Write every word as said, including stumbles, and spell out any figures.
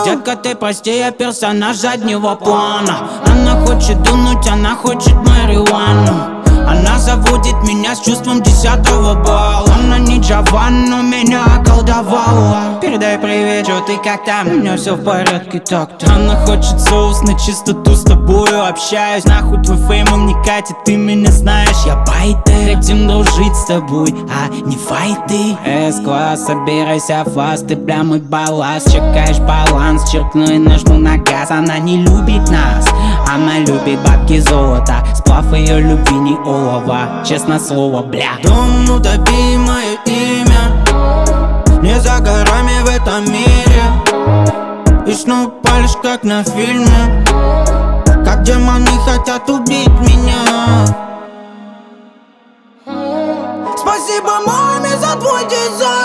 Детка, ты прости, я персонаж заднего плана. Она хочет дунуть, она хочет марихуану. Она заводит меня с чувством десятого балла. Она не Джован, но меня околдовала. Передай привет, что ты как там? У меня все в порядке так-то. Она хочет соус на чистоту, с тобою общаюсь. Нахуй твой фейм, не катит, ты меня знаешь. Я байтер, хотим дружить с тобой, а не файты. С-класс, собирайся фаст, ты бля мой балласт. Чекаешь баланс, черкну и нажму на газ. Она не любит нас, она любит бабки золота. Сплав ее любви не олова, честно слово, бля. Дом, утопи мое имя, не за горами в этом мире. И снова палишь, как на фильме, как демоны хотят убить меня. Спасибо маме за твой дизайн.